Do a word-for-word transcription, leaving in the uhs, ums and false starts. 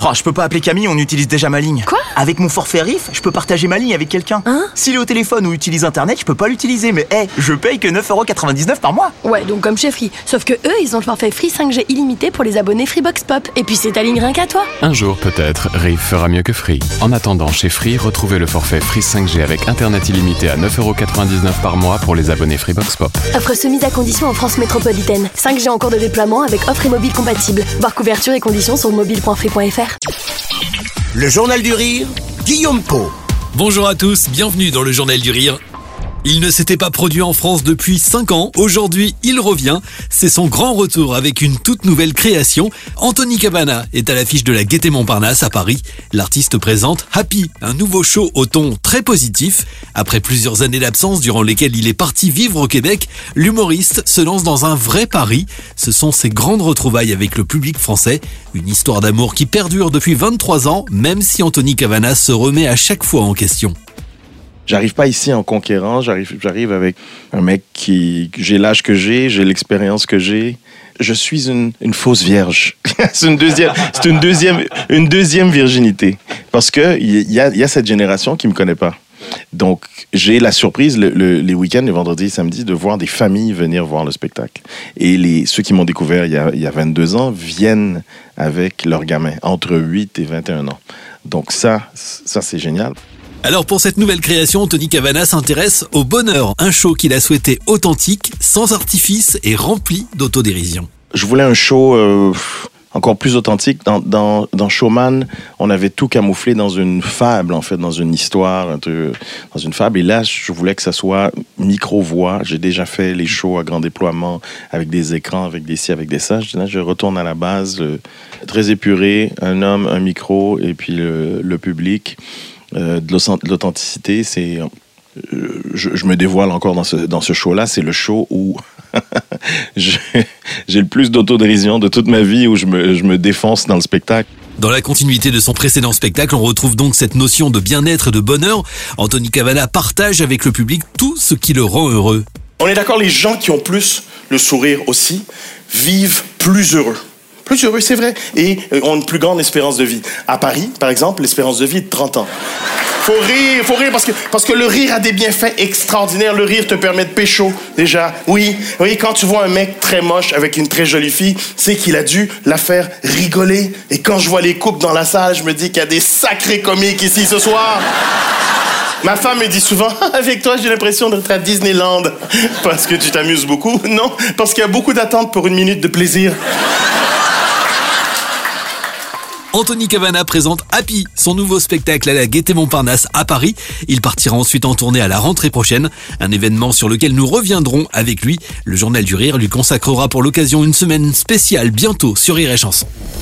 Oh, je peux pas appeler Camille, on utilise déjà ma ligne. Quoi? Avec mon forfait Riff, je peux partager ma ligne avec quelqu'un. Hein? S'il est au téléphone ou utilise internet, je peux pas l'utiliser. Mais hé, hey, je paye que neuf euros quatre-vingt-dix-neuf par mois. Ouais, donc comme chez Free. Sauf que eux, ils ont le forfait Free cinq G illimité pour les abonnés Freebox Pop. Et puis c'est ta ligne rien qu'à toi. Un jour peut-être, Riff fera mieux que Free. En attendant, chez Free, retrouvez le forfait Free cinq G avec internet illimité à neuf euros quatre-vingt-dix-neuf par mois pour les abonnés Freebox Pop. Offre soumise à condition en France métropolitaine. cinq G en cours de déploiement avec offre et mobile compatible. Voir couverture et conditions sur mobile point free point f r. Le Journal du Rire, Guillaume Pau. Bonjour à tous, bienvenue dans le Journal du Rire. Il ne s'était pas produit en France depuis cinq ans. Aujourd'hui, il revient. C'est son grand retour avec une toute nouvelle création. Anthony Cavana est à l'affiche de la Gaîté Montparnasse à Paris. L'artiste présente Happy, un nouveau show au ton très positif. Après plusieurs années d'absence durant lesquelles il est parti vivre au Québec, l'humoriste se lance dans un vrai pari. Ce sont ses grandes retrouvailles avec le public français. Une histoire d'amour qui perdure depuis vingt-trois ans, même si Anthony Cavana se remet à chaque fois en question. J'arrive pas ici en conquérant, j'arrive, j'arrive avec un mec qui... J'ai l'âge que j'ai, j'ai l'expérience que j'ai. Je suis une, une fausse vierge. c'est une deuxième, c'est une deuxième, une deuxième virginité. Parce que il y a, y a cette génération qui me connaît pas. Donc, j'ai la surprise le, le, les week-ends, les vendredis et samedis, de voir des familles venir voir le spectacle. Et les, ceux qui m'ont découvert il y a, il y a vingt-deux ans viennent avec leurs gamins, entre huit et vingt et un ans. Donc ça, ça c'est génial. Alors pour cette nouvelle création, Anthony Cavana s'intéresse au bonheur, un show qu'il a souhaité authentique, sans artifice et rempli d'autodérision. Je voulais un show euh, encore plus authentique. Dans, dans, dans Showman, on avait tout camouflé dans une fable, en fait, dans une histoire, un truc, dans une fable. Et là, je voulais que ça soit micro-voix. J'ai déjà fait les shows à grand déploiement, avec des écrans, avec des ci, avec des ça. Là, je retourne à la base, le, très épuré, un homme, un micro, et puis le, le public. Euh, de l'authenticité, c'est... Euh, je, je me dévoile encore dans ce, dans ce show-là. C'est le show où j'ai, j'ai le plus d'autodérision de toute ma vie, où je me, je me défonce dans le spectacle. Dans la continuité de son précédent spectacle, on retrouve donc cette notion de bien-être et de bonheur. Anthony Cavana partage avec le public tout ce qui le rend heureux. On est d'accord, les gens qui ont plus le sourire aussi vivent plus heureux. Plus heureux, c'est vrai, et ont une plus grande espérance de vie. À Paris, par exemple, l'espérance de vie est de trente ans. Faut rire, faut rire, parce que, parce que le rire a des bienfaits extraordinaires. Le rire te permet de pécho, déjà. Oui, oui, quand tu vois un mec très moche avec une très jolie fille, c'est qu'il a dû la faire rigoler. Et quand je vois les couples dans la salle, je me dis qu'il y a des sacrés comiques ici ce soir. Ma femme me dit souvent, avec toi, j'ai l'impression d'être à Disneyland. Parce que tu t'amuses beaucoup? Non, parce qu'il y a beaucoup d'attentes pour une minute de plaisir. Anthony Cavana présente Happy, son nouveau spectacle à la Gaîté Montparnasse à Paris. Il partira ensuite en tournée à la rentrée prochaine, un événement sur lequel nous reviendrons avec lui. Le Journal du Rire lui consacrera pour l'occasion une semaine spéciale bientôt sur Rire et Chanson.